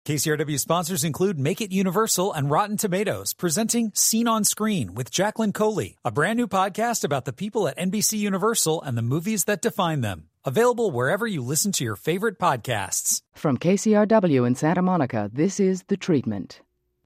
KCRW sponsors include Make It Universal and Rotten Tomatoes, presenting Scene on Screen with Jacqueline Coley, a brand new podcast about the people at NBC Universal and the movies that define them. Available wherever you listen to your favorite podcasts. From KCRW in Santa Monica, this is The Treatment.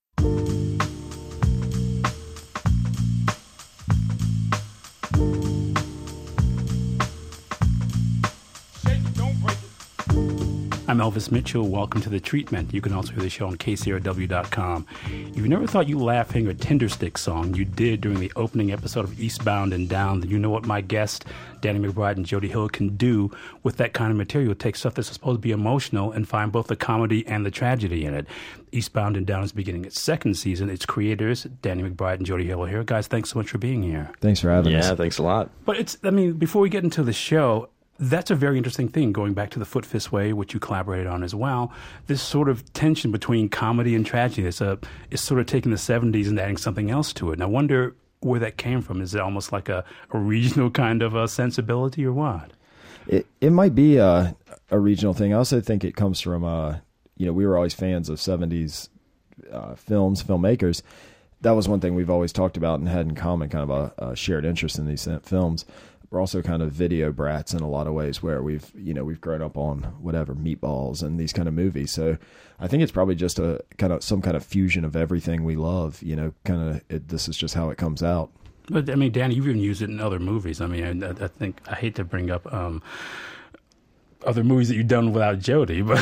I'm Elvis Mitchell. Welcome to The Treatment. You can also hear the show on KCRW.com. If you never thought You Laughing or Tinderstick song you did during the opening episode of Eastbound and Down, then you know what my guest, Danny McBride and Jody Hill, can do with that kind of material. Take stuff that's supposed to be emotional and find both the comedy and the tragedy in it. Eastbound and Down is beginning its second season. Its creators, Danny McBride and Jody Hill, are here. Guys, thanks so much for being here. Thanks for having us. Yeah, thanks a lot. But before we get into the show, that's a very interesting thing, going back to the Foot Fist Way, which you collaborated on as well. This sort of tension between comedy and tragedy. It's sort of taking the 70s and adding something else to it. And I wonder where that came from. Is it almost like a regional kind of a sensibility or what? It might be a regional thing. I also think it comes from, we were always fans of 70s filmmakers. That was one thing we've always talked about and had in common, kind of a shared interest in these films. We're also kind of video brats in a lot of ways, where we've grown up on whatever Meatballs and these kind of movies. So I think it's probably just some kind of fusion of everything we love. This is just how it comes out. But Danny, you've even used it in other movies. I think I hate to bring up other movies that you've done without Jody, but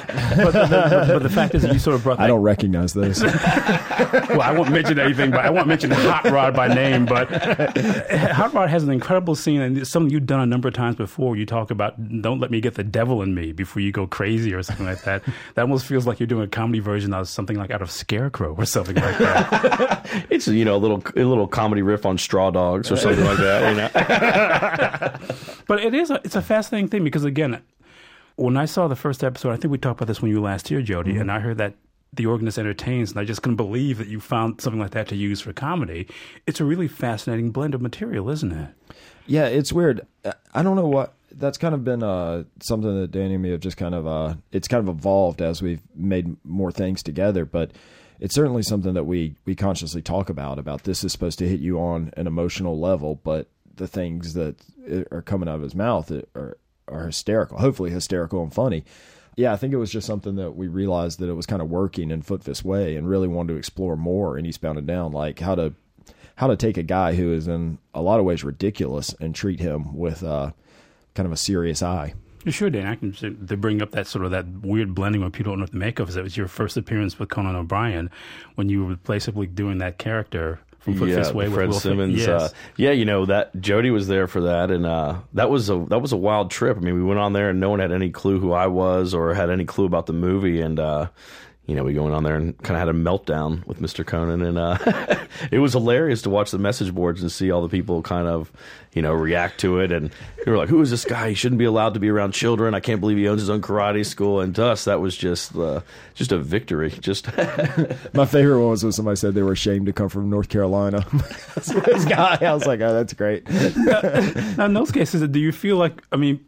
the fact is that you sort of brought that. I don't recognize those. Well, I won't mention anything, but I won't mention Hot Rod by name, but Hot Rod has an incredible scene, and it's something you've done a number of times before. You talk about, don't let me get the devil in me before you go crazy or something like that. That almost feels like you're doing a comedy version of something like out of Scarecrow or something like that. It's, a little comedy riff on Straw Dogs or something like that. But it's a fascinating thing because, again, when I saw the first episode, I think we talked about this when you were last here, Jody, mm-hmm. and I heard that The Organist Entertains, and I just couldn't believe that you found something like that to use for comedy. It's a really fascinating blend of material, isn't it? Yeah, it's weird. I don't know what... That's kind of been something that Danny and me have just kind of... it's kind of evolved as we've made more things together, but it's certainly something that we consciously talk about this is supposed to hit you on an emotional level, but the things that are coming out of his mouth are hysterical, hopefully hysterical and funny. Yeah, I think it was just something that we realized that it was kind of working in Foot Fist Way and really wanted to explore more in Eastbound and Down, like how to take a guy who is in a lot of ways ridiculous and treat him with kind of a serious eye. Sure, Dan. I can to bring up that sort of that weird blending when people don't know what to make of it. It was your first appearance with Conan O'Brien when you were basically doing that character from Foot Fist Way with Fred Will Simmons. Yes. That Jody was there for that, and that was a wild trip. We went on there and no one had any clue who I was or had any clue about the movie, and we went on there and kind of had a meltdown with Mr. Conan, and it was hilarious to watch the message boards and see all the people kind of react to it, and they were like, "Who is this guy? He shouldn't be allowed to be around children. I can't believe he owns his own karate school." And to us, that was just a victory. Just my favorite one was when somebody said they were ashamed to come from North Carolina. This guy, I was like, "Oh, that's great." Now, in those cases, do you feel like?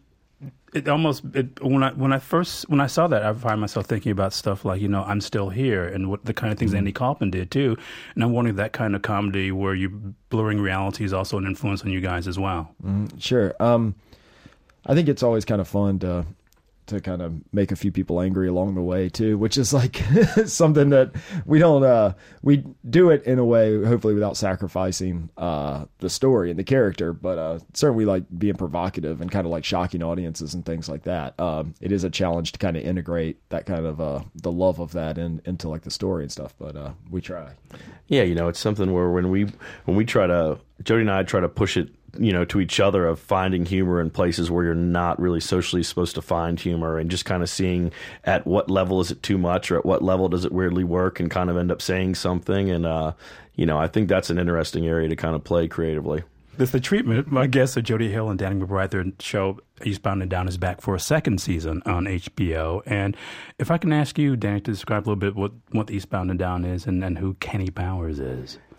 When I saw that, I find myself thinking about stuff like, I'm Still Here, and what the kind of things mm-hmm. Andy Kaufman did too. And I'm wondering that kind of comedy where you blurring reality is also an influence on you guys as well. Mm-hmm. Sure. I think it's always kind of fun to kind of make a few people angry along the way too, which is like something that we don't, we do it in a way, hopefully without sacrificing, the story and the character, but, certainly we like being provocative and kind of like shocking audiences and things like that. It is a challenge to kind of integrate that kind of, the love of that into like the story and stuff, but, we try. Yeah. It's something where when we try to, Jody and I try to push it, to each other, of finding humor in places where you're not really socially supposed to find humor, and just kind of seeing at what level is it too much or at what level does it weirdly work and kind of end up saying something. And, I think that's an interesting area to kind of play creatively. This is The Treatment. My guests are Jody Hill and Danny McBride. Their show Eastbound and Down is back for a second season on HBO. And if I can ask you, Danny, to describe a little bit what Eastbound and Down is and who Kenny Powers is.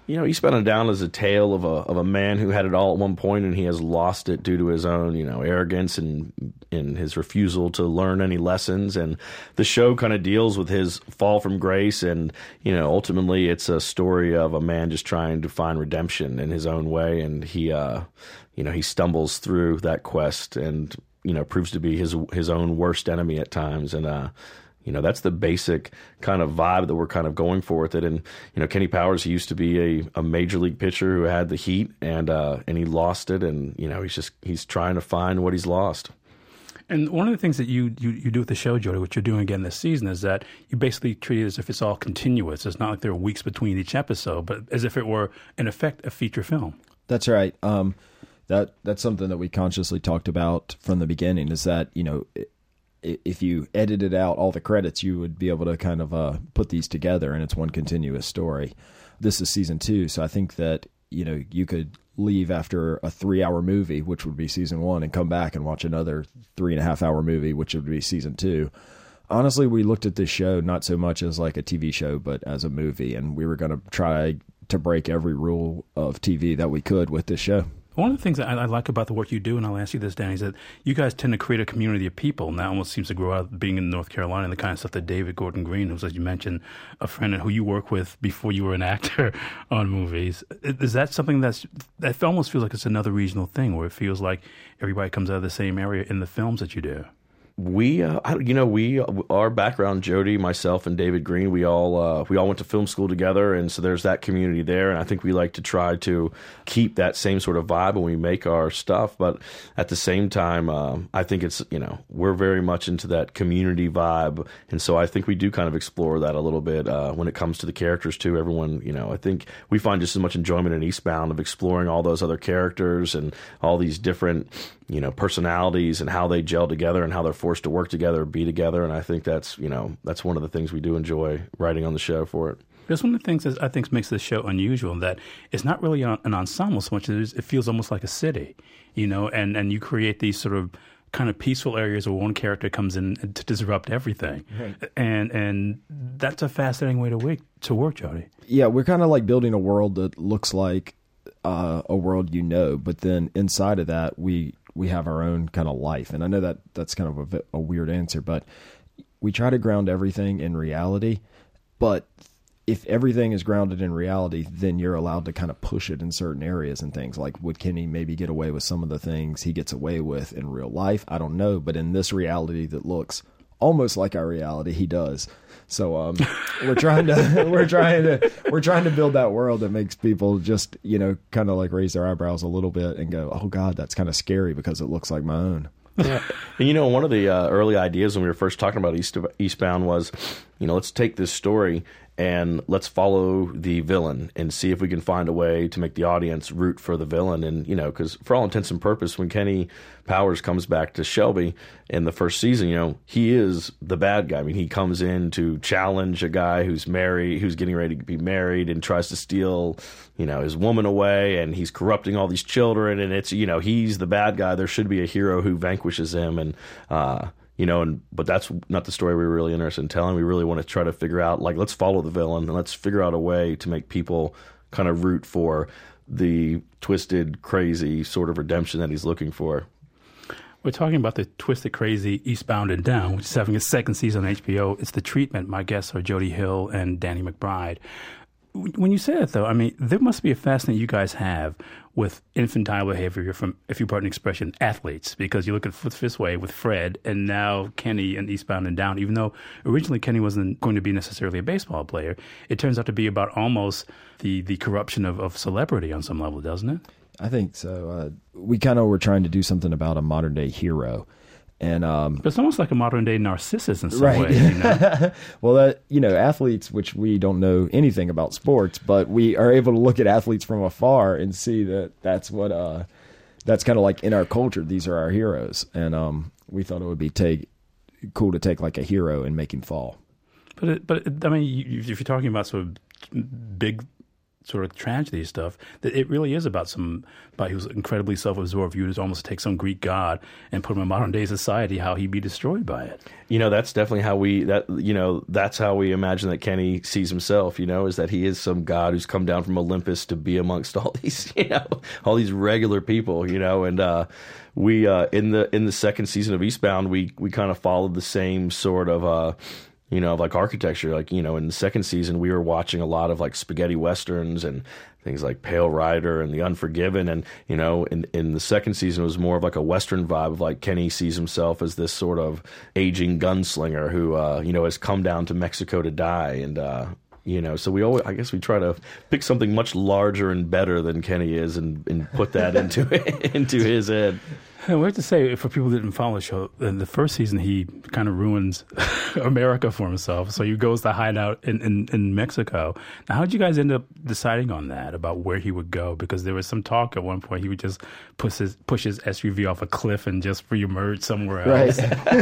Eastbound and Down is a tale of a man who had it all at one point, and he has lost it due to his own, arrogance and his refusal to learn any lessons. And the show kind of deals with his fall from grace, and ultimately it's a story of a man just trying to find redemption in his own way, and he stumbles through that quest, and proves to be his own worst enemy at times, and that's the basic kind of vibe that we're kind of going for with it. And, Kenny Powers, he used to be a major league pitcher who had the heat, and he lost it. And, he's trying to find what he's lost. And one of the things that you do with the show, Jody, what you're doing again this season, is that you basically treat it as if it's all continuous. It's not like there are weeks between each episode, but as if it were, in effect, a feature film. That's right. That's something that we consciously talked about from the beginning, is that, if you edited out all the credits, you would be able to kind of put these together, and it's one continuous story. This is season 2, so I think that you could leave after a 3-hour movie, which would be season 1, and come back and watch another 3.5-hour movie, which would be season 2. Honestly, we looked at this show not so much as like a TV show, but as a movie, and we were going to try to break every rule of TV that we could with this show. One of the things that I like about the work you do, and I'll ask you this, Danny, is that you guys tend to create a community of people. And that almost seems to grow out of being in North Carolina and the kind of stuff that David Gordon Green, who's, as you mentioned, a friend who you work with before you were an actor on movies. Is that something that almost feels like it's another regional thing, where it feels like everybody comes out of the same area in the films that you do? Our background, Jody, myself, and David Green, we all went to film school together, and so there's that community there. And I think we like to try to keep that same sort of vibe when we make our stuff. But at the same time, I think it's we're very much into that community vibe, and so I think we do kind of explore that a little bit when it comes to the characters too. Everyone, I think we find just as much enjoyment in Eastbound of exploring all those other characters and all these different personalities and how they gel together and how they're forced to work together, be together. And I think that's one of the things we do enjoy writing on the show for it. That's one of the things that I think makes this show unusual, in that it's not really an ensemble so much as it feels almost like a city, and you create these sort of kind of peaceful areas where one character comes in to disrupt everything. Right. And that's a fascinating way to work, Jody. Yeah, we're kind of like building a world that looks like a world but then inside of that we have our own kind of life. And I know that that's kind of a weird answer, but we try to ground everything in reality. But if everything is grounded in reality, then you're allowed to kind of push it in certain areas and things. Like, would Kenny maybe get away with some of the things he gets away with in real life? I don't know. But in this reality that looks almost like our reality, he does. So we're trying to build that world that makes people just kind of like raise their eyebrows a little bit and go, oh God, that's kind of scary because it looks like my own. Yeah. And one of the early ideas when we were first talking about Eastbound was, let's take this story and let's follow the villain and see if we can find a way to make the audience root for the villain. And, because for all intents and purposes, when Kenny Powers comes back to Shelby in the first season, he is the bad guy. I mean, he comes in to challenge a guy who's getting ready to be married, and tries to steal, his woman away, and he's corrupting all these children. And it's, he's the bad guy. There should be a hero who vanquishes him. And, but that's not the story we're really interested in telling. We really want to try to figure out, let's follow the villain and let's figure out a way to make people kind of root for the twisted, crazy sort of redemption that he's looking for. We're talking about the twisted, crazy Eastbound and Down, which is having its second season on HBO. It's The Treatment. My guests are Jody Hill and Danny McBride. When you say that, though, I mean, there must be a fascination you guys have with infantile behavior from, if you pardon the expression, athletes, because you look at Fifth Way with Fred and now Kenny and Eastbound and Down. Even though originally Kenny wasn't going to be necessarily a baseball player, it turns out to be about almost the corruption of celebrity on some level, doesn't it? I think so. We kind of were trying to do something about a modern day hero. And but it's almost like a modern day Narcissus in some way. Well, athletes, which we don't know anything about sports, but we are able to look at athletes from afar and see that's what that's kind of like in our culture. These are our heroes, and we thought it would be cool to take like a hero and make him fall. But I mean, if you're talking about sort of big sort of tragedy stuff, that it really is about somebody who's incredibly self-absorbed. You just almost take some Greek god and put him in modern day society, how he'd be destroyed by it. That's definitely how that's how we imagine that Kenny sees himself, is that he is some god who's come down from Olympus to be amongst all these, all these regular people, and we in the second season of Eastbound, we kind of followed the same sort of like architecture. Like, in the second season, we were watching a lot of like spaghetti westerns and things like Pale Rider and The Unforgiven. And, in the second season, it was more of like a Western vibe of like Kenny sees himself as this sort of aging gunslinger who, has come down to Mexico to die. And, so I guess we try to pick something much larger and better than Kenny is and put that into his head. We have to say, for people who didn't follow the show, in the first season, he kind of ruins America for himself. So he goes to hide out in Mexico. Now, how did you guys end up deciding on that, about where he would go? Because there was some talk at one point he would just push his SUV off a cliff and just re-emerge somewhere else.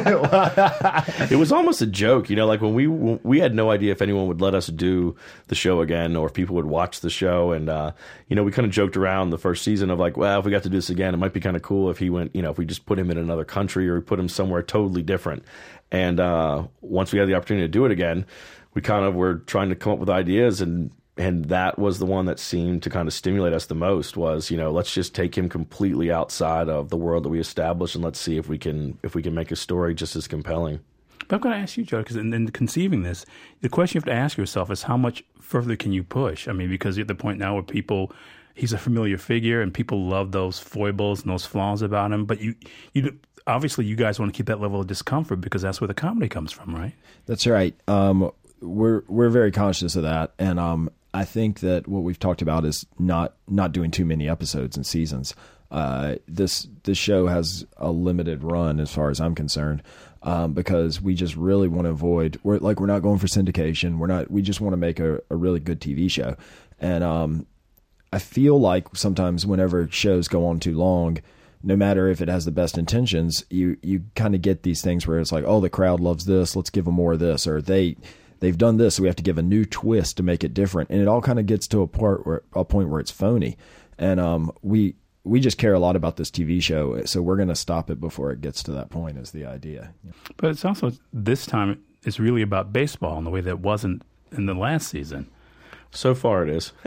Right. It was almost a joke, like when we had no idea if anyone would let us do the show again or if people would watch the show. And, we kind of joked around the first season of like, well, if we got to do this again, it might be kind of cool if he went, if we just put him in another country or we put him somewhere totally different. And once we had the opportunity to do it again, we kind of were trying to come up with ideas, and that was the one that seemed to kind of stimulate us the most was, let's just take him completely outside of the world that we established, and let's see if we can make a story just as compelling. But I'm going to ask you, Joe, because in conceiving this, the question you have to ask yourself is how much further can you push? I mean, because you're at the point now where he's a familiar figure and people love those foibles and those flaws about him. But you obviously you guys want to keep that level of discomfort because that's where the comedy comes from, right? That's right. We're very conscious of that. And I think that what we've talked about is not doing too many episodes and seasons. This show has a limited run as far as I'm concerned. Because we just really want to avoid, we're not going for syndication. We just want to make a really good TV show. And, I feel like sometimes whenever shows go on too long, no matter if it has the best intentions, you kind of get these things where it's like, oh, the crowd loves this, let's give them more of this, or they've done this, so we have to give a new twist to make it different, and it all kind of gets to a point where it's phony. And we just care a lot about this TV show, so we're going to stop it before it gets to that point. Is the idea. But it's also this time it's really about baseball in the way that it wasn't in the last season. So far it is.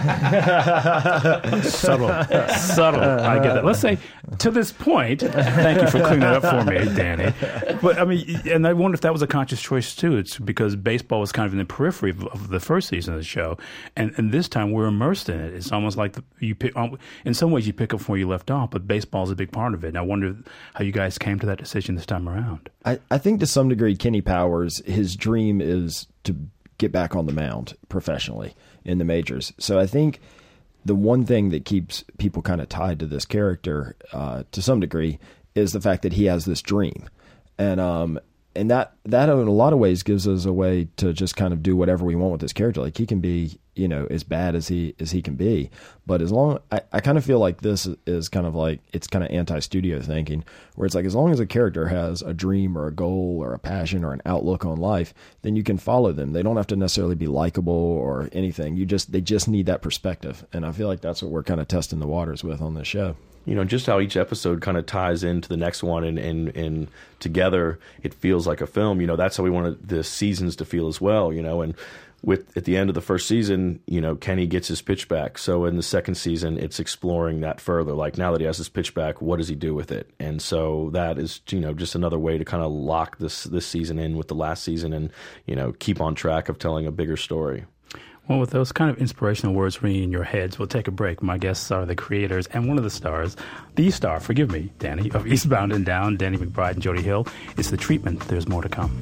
Subtle. I get that. Let's say, to this point, thank you for clearing that up for me, Danny. But, I mean, and I wonder if that was a conscious choice, too. It's because baseball was kind of in the periphery of the first season of the show. And this time we're immersed in it. It's almost like in some ways you pick up from where you left off, but baseball is a big part of it. And I wonder how you guys came to that decision this time around. I think to some degree, Kenny Powers, his dream is to get back on the mound professionally in the majors. So I think the one thing that keeps people kind of tied to this character to some degree is the fact that he has this dream. And that in a lot of ways gives us a way to just kind of do whatever we want with this character. Like he can be, as bad as he can be, but I kind of feel like this is kind of like, it's kind of anti-studio thinking where it's like, as long as a character has a dream or a goal or a passion or an outlook on life, then you can follow them. They don't have to necessarily be likable or anything. They just need that perspective. And I feel like that's what we're kind of testing the waters with on this show. Just how each episode kind of ties into the next one and together it feels like a film. That's how we wanted the seasons to feel as well, and at the end of the first season, Kenny gets his pitch back. So in the second season, it's exploring that further. Like now that he has his pitch back, what does he do with it? And so that is, just another way to kind of lock this season in with the last season and, keep on track of telling a bigger story. Well, with those kind of inspirational words ringing in your heads, we'll take a break. My guests are the creators and one of the stars, Danny, of Eastbound and Down, Danny McBride and Jody Hill. It's The Treatment. There's more to come.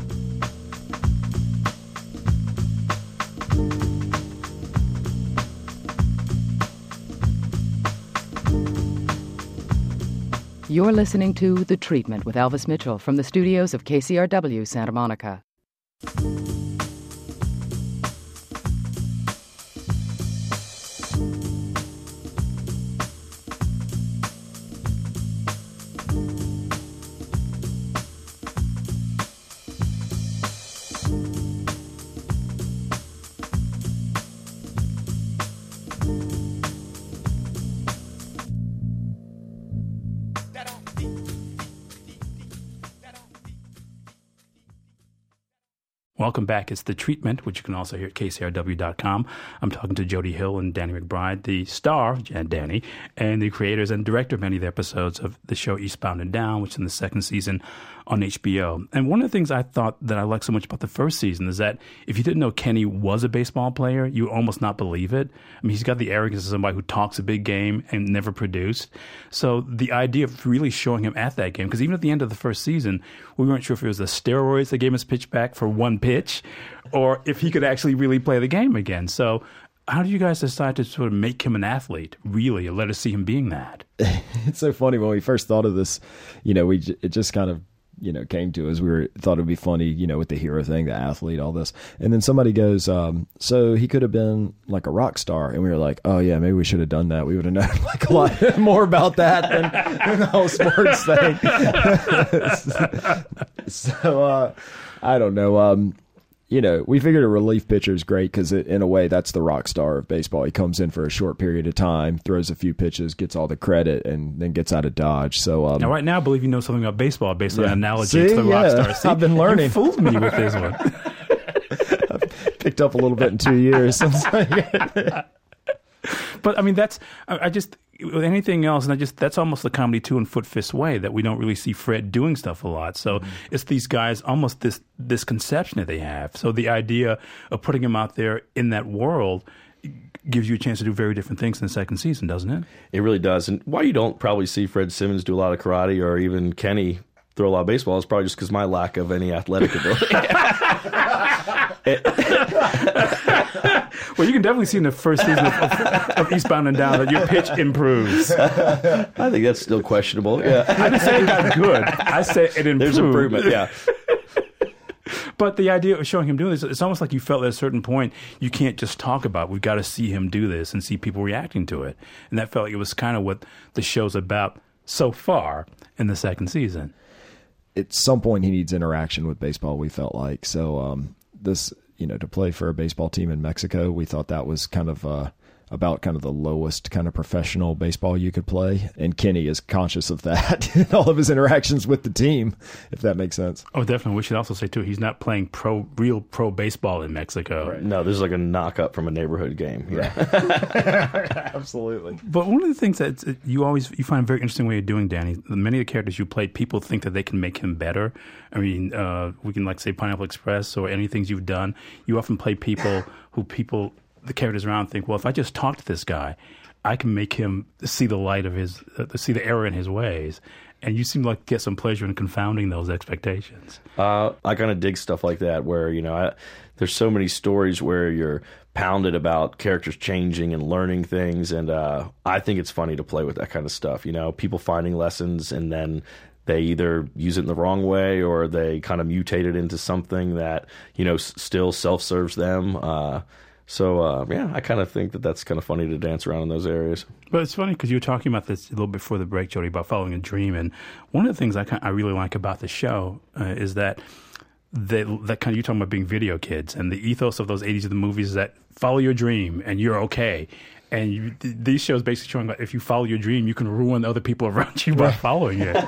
You're listening to The Treatment with Elvis Mitchell from the studios of KCRW Santa Monica. Welcome back. It's The Treatment, which you can also hear at KCRW.com. I'm talking to Jody Hill and Danny McBride, the star, Danny, and the creators and director of many of the episodes of the show Eastbound and Down, which is in the second season on HBO. And one of the things I thought that I liked so much about the first season is that if you didn't know Kenny was a baseball player, you would almost not believe it. I mean, he's got the arrogance of somebody who talks a big game and never produced. So the idea of really showing him at that game, because even at the end of the first season, we weren't sure if it was the steroids that gave him his pitch back for one pitch or if he could actually really play the game again. So how did you guys decide to sort of make him an athlete, really, and let us see him being that? It's so funny. When we first thought of this, it just kind of, came to us. Thought it'd be funny, with the hero thing, the athlete, all this. And then somebody goes, so he could have been like a rock star. And we were like, oh yeah, maybe we should have done that. We would have known like a lot more about that than the whole sports thing. So, I don't know. We figured a relief pitcher is great because in a way that's the rock star of baseball. He comes in for a short period of time, throws a few pitches, gets all the credit, and then gets out of Dodge. So now, right now, I believe you know something about baseball based on an analogy to the rock star. See, I've been learning. You fooled me with this one. I've picked up a little bit in 2 years. But I mean, I just with anything else, and that's almost the comedy too in Foot Fist way that we don't really see Fred doing stuff a lot. So it's these guys almost this conception that they have. So the idea of putting him out there in that world gives you a chance to do very different things in the second season, doesn't it? It really does. And why you don't probably see Fred Simmons do a lot of karate or even Kenny throw a lot of baseball is probably just because my lack of any athletic ability. Well, you can definitely see in the first season of Eastbound and Down that your pitch improves. I think that's still questionable. Yeah. I didn't say it got good. I said it improved. There's improvement, yeah. But the idea of showing him doing this, it's almost like you felt at a certain point, you can't just talk about it. We've got to see him do this and see people reacting to it. And that felt like it was kind of what the show's about so far in the second season. At some point, he needs interaction with baseball, we felt like. So this... to play for a baseball team in Mexico, we thought that was kind of about kind of the lowest kind of professional baseball you could play. And Kenny is conscious of that in all of his interactions with the team, if that makes sense. Oh, definitely. We should also say, too, he's not playing real pro baseball in Mexico. Right. No, this is like a knock-up from a neighborhood game. Yeah. Absolutely. But one of the things that you find a very interesting way of doing, Danny, many of the characters you play, people think that they can make him better. I mean, we can say Pineapple Express or any things you've done. You often play people who the characters around think, well, if I just talk to this guy, I can make him see the light of see the error in his ways. And you seem like get some pleasure in confounding those expectations. I kind of dig stuff like that where, there's so many stories where you're pounded about characters changing and learning things. And I think it's funny to play with that kind of stuff. People finding lessons and then they either use it in the wrong way or they kind of mutate it into something that, still self-serves them. So, I kind of think that that's kind of funny to dance around in those areas. But it's funny because you were talking about this a little before the break, Jody, about following a dream. And one of the things I really like about the show is that that kind of, you're talking about being video kids. And the ethos of those 80s of the movies is that follow your dream and you're okay. And these shows basically showing that if you follow your dream, you can ruin other people around you by following it.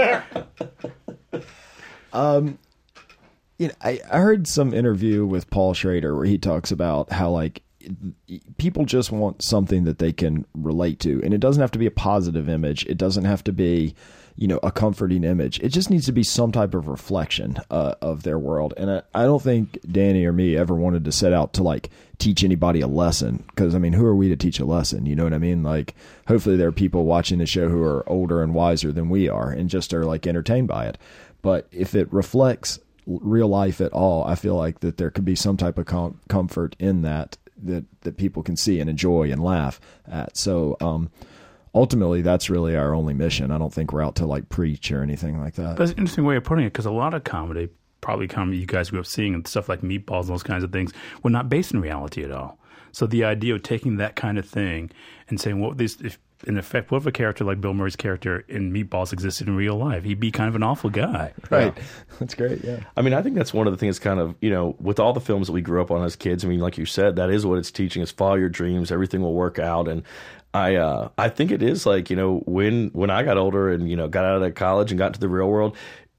I heard some interview with Paul Schrader where he talks about how people just want something that they can relate to, and it doesn't have to be a positive image. It doesn't have to be, a comforting image. It just needs to be some type of reflection of their world. And I don't think Danny or me ever wanted to set out to teach anybody a lesson, because who are we to teach a lesson? You know what I mean? Hopefully there are people watching the show who are older and wiser than we are and just are entertained by it. But if it reflects real life at all, I feel like that there could be some type of comfort in that people can see and enjoy and laugh at. So ultimately, that's really our only mission. I don't think we're out to preach or anything like that. That's an interesting way of putting it, because a lot of comedy, probably comedy you guys grew up seeing and stuff like Meatballs and those kinds of things, were not based in reality at all. So the idea of taking that kind of thing and saying, what if a character like Bill Murray's character in Meatballs existed in real life, he'd be kind of an awful guy. Right. Yeah. That's great, yeah. I think that's one of the things kind of, with all the films that we grew up on as kids, like you said, that is what it's teaching us. Follow your dreams, everything will work out. And I think it is when I got older and, got out of college and got to the real world,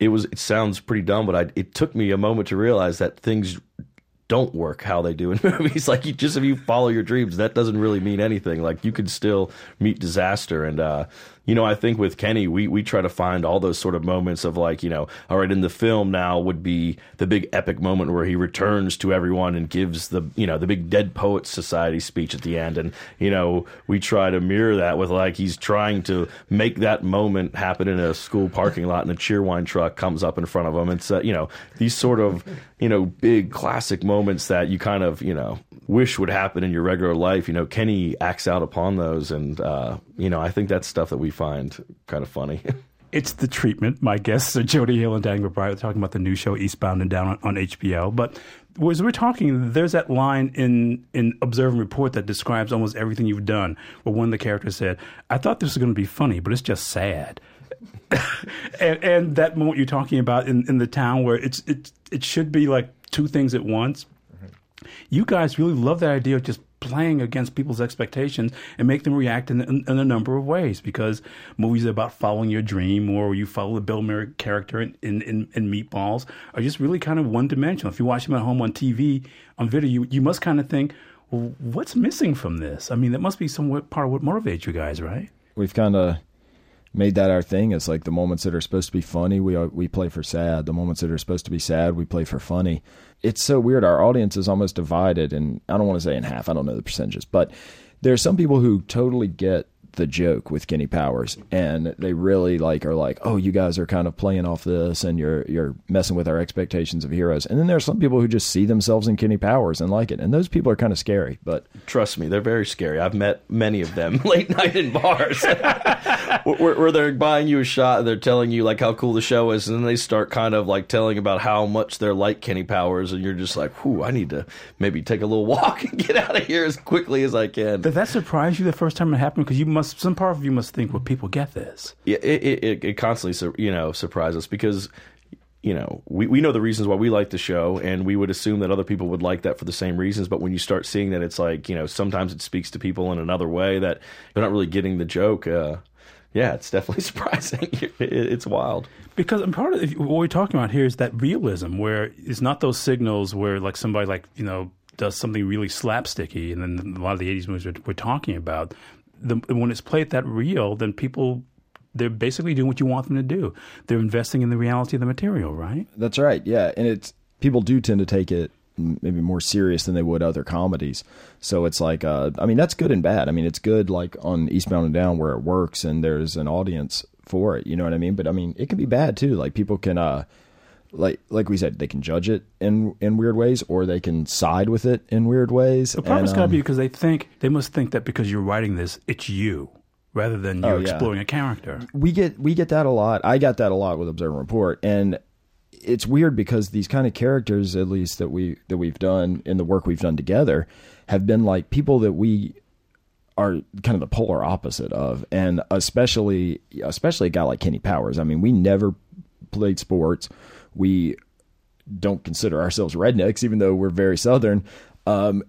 it sounds pretty dumb, but it took me a moment to realize that things don't work how they do in movies. Like, if you follow your dreams, that doesn't really mean anything. Like, you could still meet disaster. And I think with Kenny, we try to find all those sort of moments of, like, all right, in the film now would be the big epic moment where he returns to everyone and gives the big Dead Poets Society speech at the end. And, we try to mirror that with, like, he's trying to make that moment happen in a school parking lot and a Cheerwine truck comes up in front of him. It's, these sort of, big classic moments that you kind of, wish would happen in your regular life. Kenny acts out upon those. And, I think that's stuff that we find kind of funny. It's The Treatment. My guests are Jody Hill and Danny McBride. We're talking about the new show Eastbound and Down on HBO. But as we're talking, there's that line in Observe and Report that describes almost everything you've done, where one of the characters said, I thought this was going to be funny, but it's just sad. and that moment you're talking about in the town where it should be like two things at once. Mm-hmm. You guys really love that idea of just playing against people's expectations and make them react in a number of ways, because movies about following your dream, or you follow the Bill Murray character in Meatballs, are just really kind of one-dimensional. If you watch them at home on TV, on video, you must kind of think, well, what's missing from this? I mean, that must be somewhat part of what motivates you guys, right? We've kind of made that our thing. It's like the moments that are supposed to be funny, we play for sad. The moments that are supposed to be sad, we play for funny. It's so weird. Our audience is almost divided, and I don't want to say in half. I don't know the percentages, but there are some people who totally get the joke with Kenny Powers, and they really are like, oh, you guys are kind of playing off this, and you're messing with our expectations of heroes. And then there are some people who just see themselves in Kenny Powers and like it, and those people are kind of scary. But trust me, they're very scary. I've met many of them late night in bars where they're buying you a shot and they're telling you like how cool the show is, and then they start kind of like telling about how much they're like Kenny Powers, and you're just like, whew, I need to maybe take a little walk and get out of here as quickly as I can. Did that surprise you the first time it happened? Because some part of you must think, well, people get this. Yeah, it constantly surprises us, because we know the reasons why we like the show, and we would assume that other people would like that for the same reasons. But when you start seeing that it's like, sometimes it speaks to people in another way that they're not really getting the joke. Yeah, it's definitely surprising. It's wild. Because part of what we're talking about here is that realism, where it's not those signals where like somebody does something really slapsticky, and then a lot of the 80s movies we're talking about. When it's played that real, then they're basically doing what you want them to do. They're investing in the reality of the material, right? That's right, yeah. And people do tend to take it maybe more serious than they would other comedies. So it's like, that's good and bad. I mean, it's good like on Eastbound and Down where it works and there's an audience for it, you know what I mean? But I mean, it can be bad too. Like people can, like we said, they can judge it in weird ways, or they can side with it in weird ways. The problem's got to be because they must think that because you're writing this, it's you, rather than you exploring a character. We get that a lot. I got that a lot with Observe and Report, and it's weird because these kind of characters, at least that we've done in the work we've done together, have been like people that we are kind of the polar opposite of, and especially a guy like Kenny Powers. I mean, we never played sports. We don't consider ourselves rednecks, even though we're very Southern. I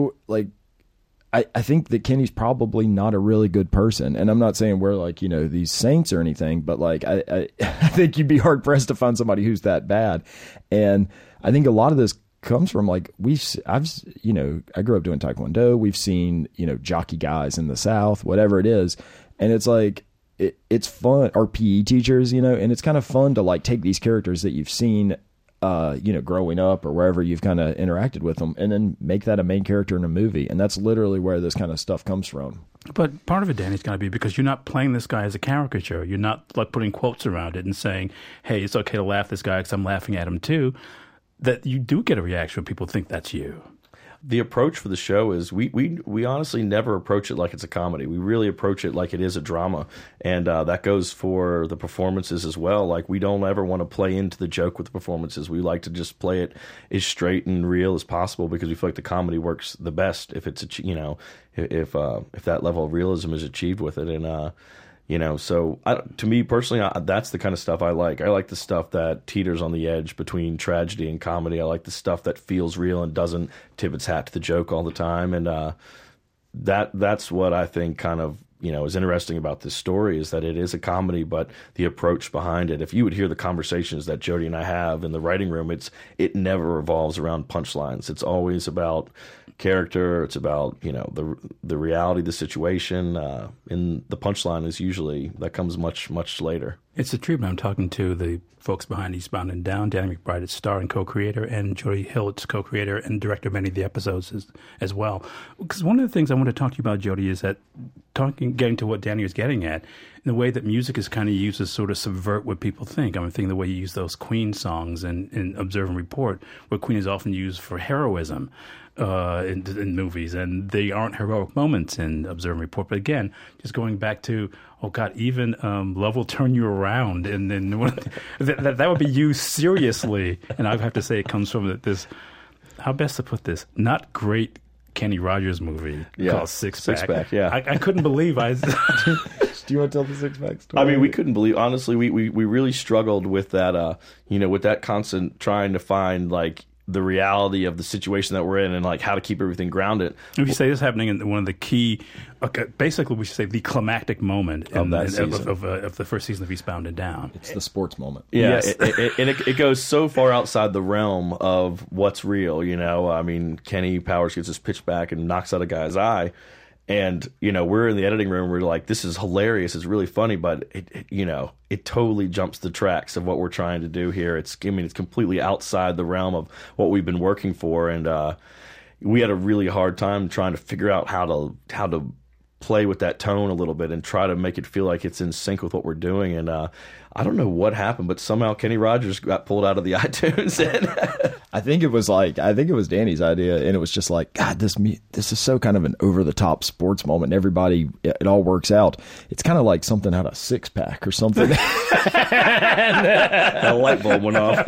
think that Kenny's probably not a really good person. And I'm not saying we're like, these saints or anything, but like, I think you'd be hard pressed to find somebody who's that bad. And I think a lot of this comes from like, I grew up doing Taekwondo. We've seen, jockey guys in the South, whatever it is. And it's like, it's fun, or PE teachers, and it's kind of fun to like take these characters that you've seen, growing up or wherever you've kind of interacted with them, and then make that a main character in a movie. And that's literally where this kind of stuff comes from. But part of it, Danny, is going to be because you're not playing this guy as a caricature. You're not like putting quotes around it and saying, hey, it's okay to laugh at this guy because I'm laughing at him too. That you do get a reaction when people think that's you. The approach for the show is we honestly never approach it like it's a comedy. We really approach it like it is a drama, and that goes for the performances as well. Like, we don't ever want to play into the joke with the performances. We like to just play it as straight and real as possible, because we feel like the comedy works the best if it's if that level of realism is achieved with it. And so to me personally, that's the kind of stuff I like. I like the stuff that teeters on the edge between tragedy and comedy. I like the stuff that feels real and doesn't tip its hat to the joke all the time. And that's what I think kind of is interesting about this story is that it is a comedy, but the approach behind it, if you would hear the conversations that Jody and I have in the writing room, it never revolves around punchlines. It's always about character. It's about, the reality of the situation. And the punchline is usually, that comes much, much later. It's the treatment. I'm talking to the folks behind Eastbound and Down. Danny McBride is star and co-creator, and Jody Hill is co-creator and director of many of the episodes as well. Because one of the things I want to talk to you about, Jody, is that getting to what Danny was getting at, in the way that music is kind of used to sort of subvert what people think. I'm thinking the way you use those Queen songs in Observe and Report, where Queen is often used for heroism in movies, and they aren't heroic moments in Observe and Report. But again, just going back to, oh God, even Love Will Turn You Around, and then that would be used seriously. And I have to say, it comes from this, how best to put this, not great Kenny Rogers movie called Six Pack. Six Pack, yeah. I couldn't believe I... Do you want to tell the Six Pack story? I mean, we couldn't believe, honestly, we really struggled with that, with that constant trying to find, like, the reality of the situation that we're in and, like, how to keep everything grounded. If you say this happening in one of the key, basically we should say the climactic moment of the first season of Eastbound and Down. It's the sports moment. Yeah, Yes. it goes so far outside the realm of what's real, I mean, Kenny Powers gets his pitch back and knocks out a guy's eye. And, we're in the editing room. We're like, this is hilarious. It's really funny. But, it totally jumps the tracks of what we're trying to do here. It's completely outside the realm of what we've been working for. And we had a really hard time trying to figure out how to play with that tone a little bit and try to make it feel like it's in sync with what we're doing. And I don't know what happened, but somehow Kenny Rogers got pulled out of the iTunes. And I think it was Danny's idea, and it was just like, God, this is so kind of an over the top sports moment. Everybody, it all works out. It's kind of like something out of Six Pack or something. a light bulb went off.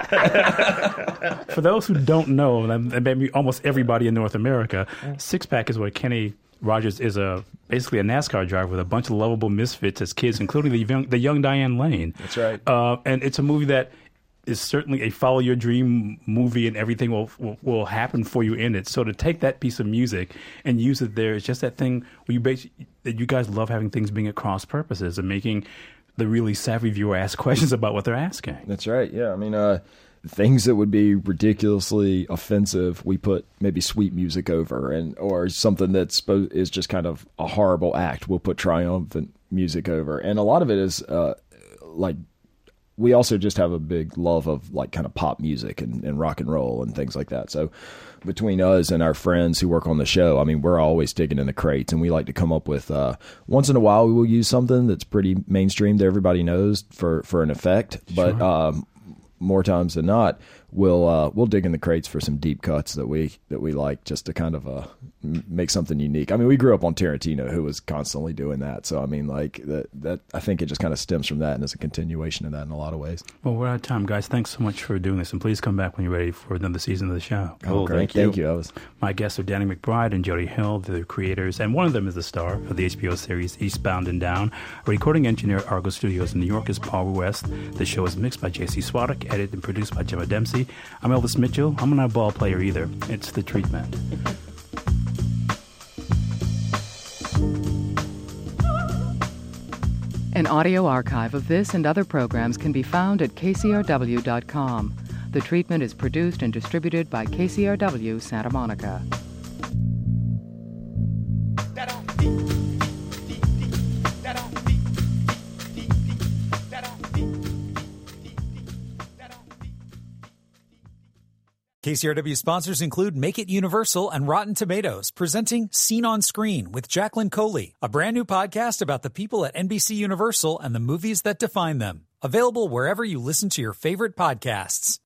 For those who don't know, and maybe almost everybody in North America, Six Pack is where Kenny Rogers is basically a NASCAR driver with a bunch of lovable misfits as kids, including the young Diane Lane. That's right. And it's a movie that is certainly a follow your dream movie, and everything will happen for you in it. So to take that piece of music and use it there, it's just that thing where that you guys love having things being at cross purposes and making the really savvy viewer ask questions about what they're asking. That's right. Yeah. I mean, things that would be ridiculously offensive, we put maybe sweet music over, or something is just kind of a horrible act, we'll put triumphant music over. And a lot of it is we also just have a big love of like kind of pop music and rock and roll and things like that. So between us and our friends who work on the show, I mean, we're always digging in the crates, and we like to come up with once in a while we will use something that's pretty mainstream that everybody knows for an effect. Sure. But more times than not, we'll dig in the crates for some deep cuts that we like, just to kind of make something unique. I mean, we grew up on Tarantino, who was constantly doing that. So I mean, like that I think it just kind of stems from that, and is a continuation of that in a lot of ways. Well, we're out of time, guys. Thanks so much for doing this, and please come back when you're ready for another season of the show. Oh, great. Thank you. My guests are Danny McBride and Jody Hill, the creators, and one of them is the star of the HBO series Eastbound and Down. A recording engineer at Argo Studios in New York is Paul West. The show is mixed by J.C. Swadek, edited and produced by Gemma Dempsey. I'm Elvis Mitchell. I'm not a ball player either. It's The Treatment. An audio archive of this and other programs can be found at kcrw.com. The Treatment is produced and distributed by KCRW Santa Monica. KCRW sponsors include Make It Universal and Rotten Tomatoes, presenting Scene on Screen with Jacqueline Coley, a brand new podcast about the people at NBC Universal and the movies that define them. Available wherever you listen to your favorite podcasts.